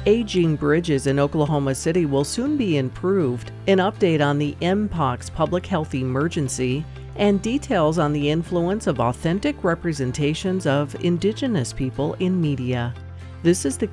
Aging bridges in Oklahoma City will soon be improved, an update on the Mpox public health emergency, and details on the influence of authentic representations of Indigenous people in media. This is the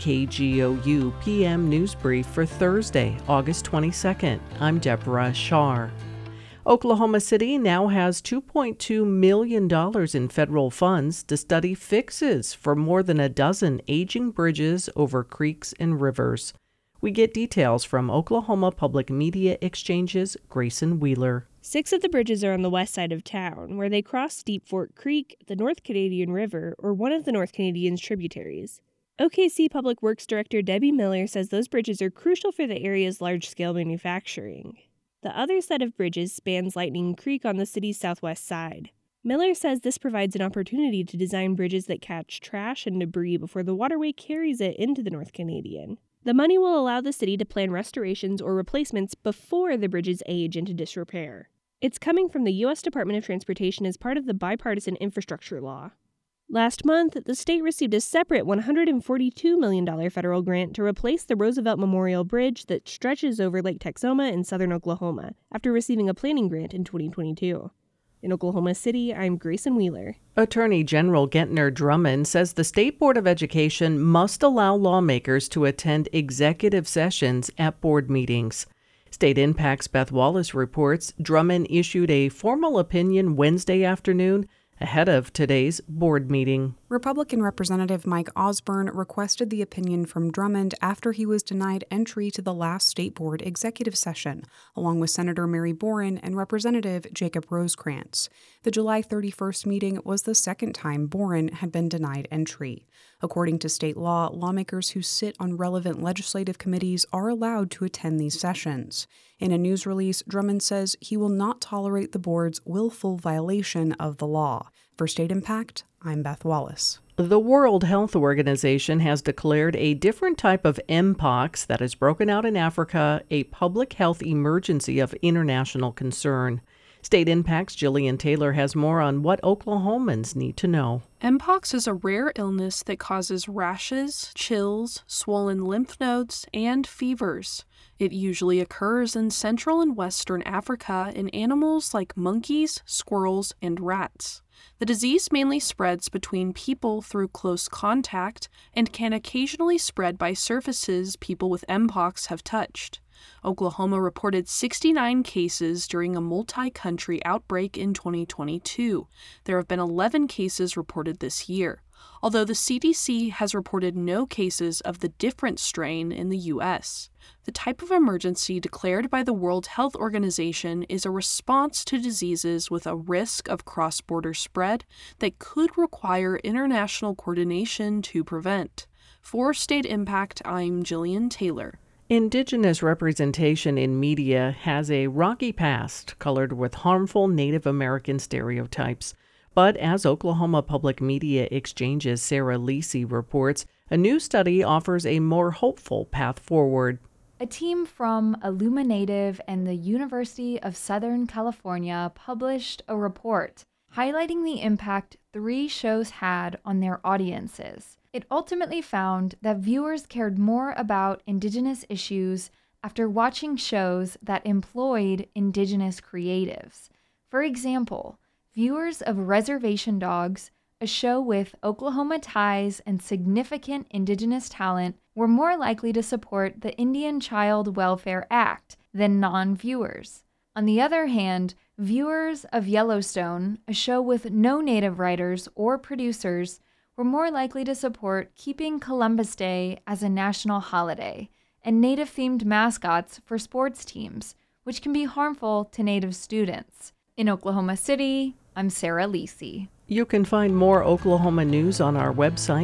KGOU PM News Brief for Thursday, August 22nd. I'm Deborah Shar. Oklahoma City now has $2.2 million in federal funds to study fixes for more than a dozen aging bridges over creeks and rivers. We get details from Oklahoma Public Media Exchange's Grayson Wheeler. 6 of the bridges are on the west side of town, where they cross Deep Fork Creek, the North Canadian River, or one of the North Canadian's tributaries. OKC Public Works Director Debbie Miller says those bridges are crucial for the area's large-scale manufacturing. The other set of bridges spans Lightning Creek on the city's southwest side. Miller says this provides an opportunity to design bridges that catch trash and debris before the waterway carries it into the North Canadian. The money will allow the city to plan restorations or replacements before the bridges age into disrepair. It's coming from the U.S. Department of Transportation as part of the bipartisan infrastructure law. Last month, the state received a separate $142 million federal grant to replace the Roosevelt Memorial Bridge that stretches over Lake Texoma in southern Oklahoma, after receiving a planning grant in 2022. In Oklahoma City, I'm Grayson Wheeler. Attorney General Gentner Drummond says the State Board of Education must allow lawmakers to attend executive sessions at board meetings. State Impact's Beth Wallace reports Drummond issued a formal opinion Wednesday afternoon ahead of today's board meeting. Republican Representative Mike Osborne requested the opinion from Drummond after he was denied entry to the last state board executive session, along with Senator Mary Boren and Representative Jacob Rosecrans. The July 31st meeting was the second time Boren had been denied entry. According to state law, lawmakers who sit on relevant legislative committees are allowed to attend these sessions. In a news release, Drummond says he will not tolerate the board's willful violation of the law. For State Impact, I'm Beth Wallace. The World Health Organization has declared a different type of Mpox that has broken out in Africa a public health emergency of international concern. State Impact's Jillian Taylor has more on what Oklahomans need to know. Mpox is a rare illness that causes rashes, chills, swollen lymph nodes, and fevers. It usually occurs in Central and Western Africa in animals like monkeys, squirrels, and rats. The disease mainly spreads between people through close contact and can occasionally spread by surfaces people with Mpox have touched. Oklahoma reported 69 cases during a multi-country outbreak in 2022. There have been 11 cases reported this year, although the CDC has reported no cases of the different strain in the U.S. The type of emergency declared by the World Health Organization is a response to diseases with a risk of cross-border spread that could require international coordination to prevent. For State Impact, I'm Jillian Taylor. Indigenous representation in media has a rocky past colored with harmful Native American stereotypes. But as Oklahoma Public Media Exchange's Sarah Lisi reports, a new study offers a more hopeful path forward. A team from Illuminative and the University of Southern California published a report highlighting the impact 3 shows had on their audiences. It ultimately found that viewers cared more about Indigenous issues after watching shows that employed Indigenous creatives. For example, viewers of Reservation Dogs, a show with Oklahoma ties and significant Indigenous talent, were more likely to support the Indian Child Welfare Act than non-viewers. On the other hand, viewers of Yellowstone, a show with no Native writers or producers, were more likely to support keeping Columbus Day as a national holiday and Native-themed mascots for sports teams, which can be harmful to Native students. In Oklahoma City, I'm Sarah Lisi. You can find more Oklahoma news on our website,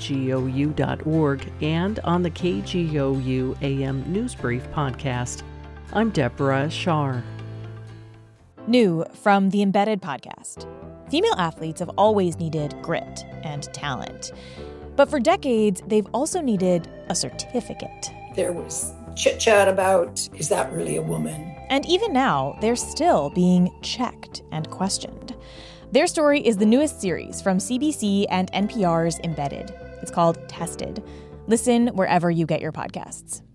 kgou.org, and on the KGOU AM News Brief podcast. I'm Deborah Shar. New from the Embedded podcast. Female athletes have always needed grit and talent. But for decades, they've also needed a certificate. There was chit-chat about, is that really a woman? And even now, they're still being checked and questioned. Their story is the newest series from CBC and NPR's Embedded. It's called Tested. Listen wherever you get your podcasts.